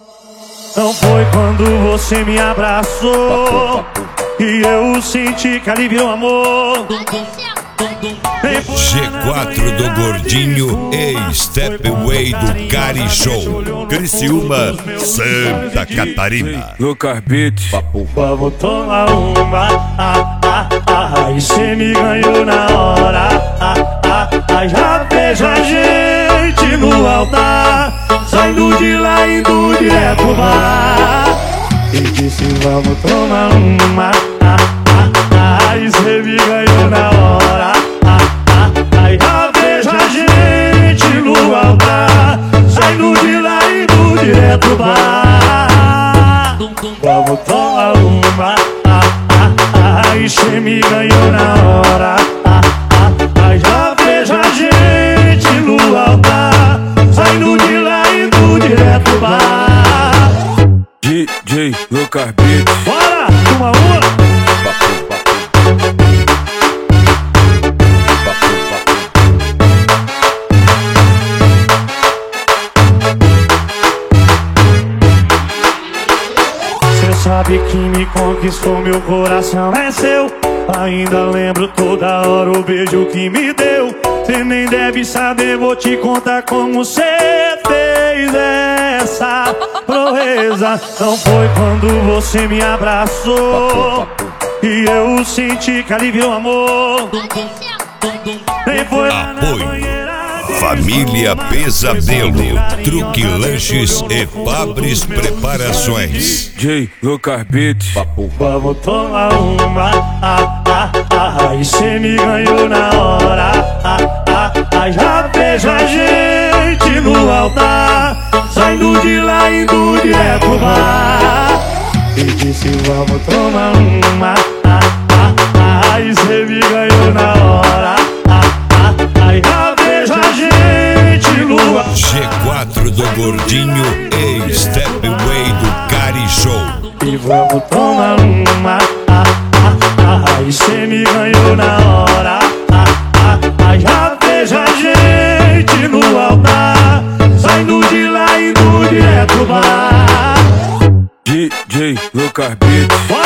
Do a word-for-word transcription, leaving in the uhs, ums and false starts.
Não foi quando você me abraçou e eu senti que aliviou o amor. G quatro do Gordinho e Stepway do Cari Show, Criciúma, Santa Catarina. Lucas Beats. Vamos tomar uma, ah, ah, ah, e cê me ganhou na hora, ah, ah, ah, já vejo a gente no altar, saindo de lá indo direto pro bar. E disse vamos tomar uma, ah, ah, ah, e cê me ganhou na hora, ah, ah, ah, já vejo a gente no altar, saindo de lá indo direto pro bar. Vamos tomar uma, ah, ah, ah, e cê me ganhou na hora, ah, ah, ah, já vejo a gente no altar, saindo de lá indo direto pro bar. D J Lucas Beats. Bora, uma uma. Cê sabe que me conquistou, meu coração é seu. Ainda lembro toda hora o beijo que me deu. Cê nem deve saber, vou te contar como cê fez essa proeza. Não foi quando você me abraçou e eu senti que aliviou o amor. Nem foi lá na banheira. Família Pesadelo, Truque Lanches e Fabris Preparações. D J Lucas Beats. Vamos tomar uma, ah, ah, ah, e cê me ganhou na hora, ah, ah, ah, já vejo a gente no altar, saindo de lá indo direto pro bar. E disse vamos tomar uma, ah, ah, ah, e cê me ganhou na hora, ah, ah, ah, já vejo a gente no altar. G quatro do Gordinho e Stepway do Cari Show. E vamos tomar uma, ah, ah, ah, e cê me ganhou na hora, ah, ah, ah, já vejo a gente no altar, saindo de lá indo direto pro bar. D J Lucas Beats.